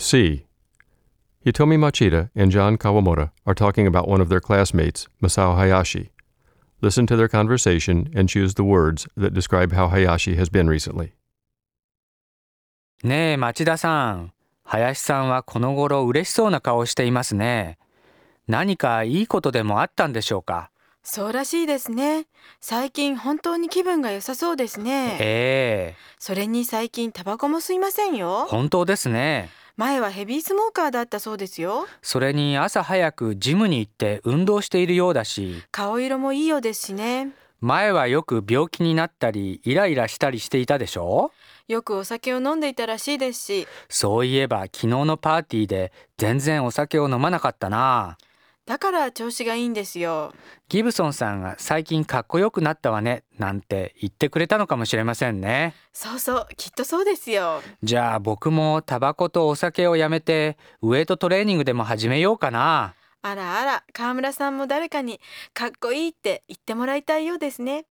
C. Hitomi Machida and John Kawamura are talking about one of their classmates, Masao Hayashi. Listen to their conversation and choose the words that describe how Hayashi has been recently. ねえ町田さん、林さんはこの頃嬉しそうな顔をしていますね。何かいいことでもあったんでしょうか？ そうらしいですね。最近本当に気分が良さそうですね。それに最近タバコも吸いませんよ。 本当ですね。 前はヘビースモーカーだったそうですよ。 それに朝早くジムに行って運動しているようだし、 顔色もいいようですしね。 前はよく病気になったりイライラしたりしていたでしょ？ よくお酒を飲んでいたらしいですし。 そういえば昨日のパーティーで全然お酒を飲まなかったな。 だから調子がいいんですよ。 ギブソンさんが最近かっこよくなったわねなんて言ってくれたのかもしれませんね。 そうそう、きっとそうですよ。 じゃあ僕もタバコとお酒をやめてウエイトトレーニングでも始めようかな。 あらあら、川村さんも誰かにかっこいいって言ってもらいたいようですね。